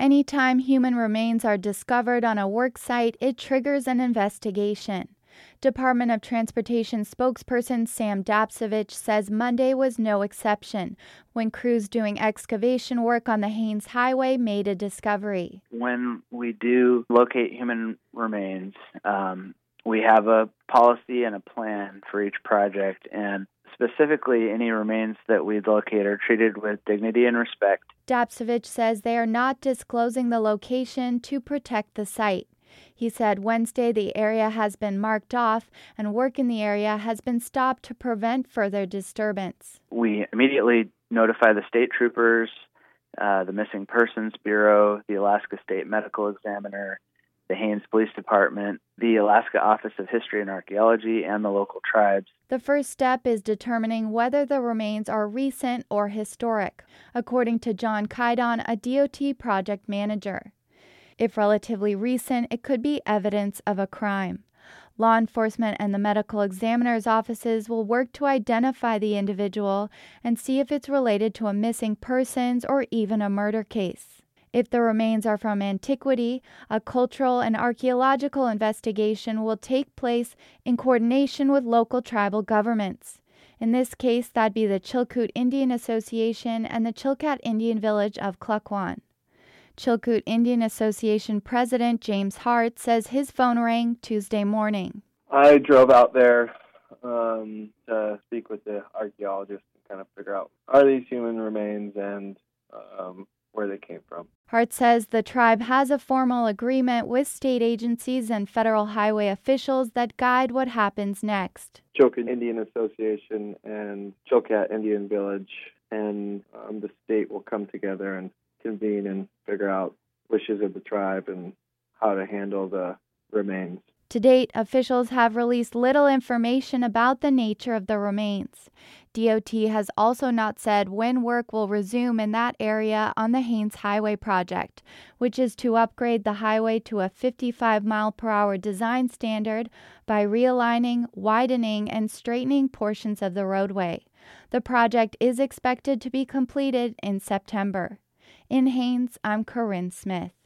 Anytime human remains are discovered on a work site, it triggers an investigation. Department of Transportation spokesperson Sam Dapsevich says Monday was no exception when crews doing excavation work on the Haines Highway made a discovery. When we do locate human remains, we have a policy and a plan for each project, and specifically any remains that we locate are treated with dignity and respect. Dapsevich says they are not disclosing the location to protect the site. He said Wednesday the area has been marked off and work in the area has been stopped to prevent further disturbance. We immediately notify the state troopers, the Missing Persons Bureau, the Alaska State Medical Examiner, the Haines Police Department, the Alaska Office of History and Archaeology, and the local tribes. The first step is determining whether the remains are recent or historic, according to John Kaidon, a DOT project manager. If relatively recent, it could be evidence of a crime. Law enforcement and the medical examiner's offices will work to identify the individual and see if it's related to a missing persons or even a murder case. If the remains are from antiquity, a cultural and archaeological investigation will take place in coordination with local tribal governments. In this case, that'd be the Chilkoot Indian Association and the Chilkat Indian Village of Klukwan. Chilkoot Indian Association President James Hart says his phone rang Tuesday morning. I drove out there to speak with the archaeologists and kind of figure out, are these human remains and where they came from. Hart says the tribe has a formal agreement with state agencies and federal highway officials that guide what happens next. Chilkoot Indian Association and Chilkat Indian Village and the state will come together and convene and figure out wishes of the tribe and how to handle the remains. To date, officials have released little information about the nature of the remains. DOT has also not said when work will resume in that area on the Haines Highway project, which is to upgrade the highway to a 55-mile-per-hour design standard by realigning, widening, and straightening portions of the roadway. The project is expected to be completed in September. In Haines, I'm Corinne Smith.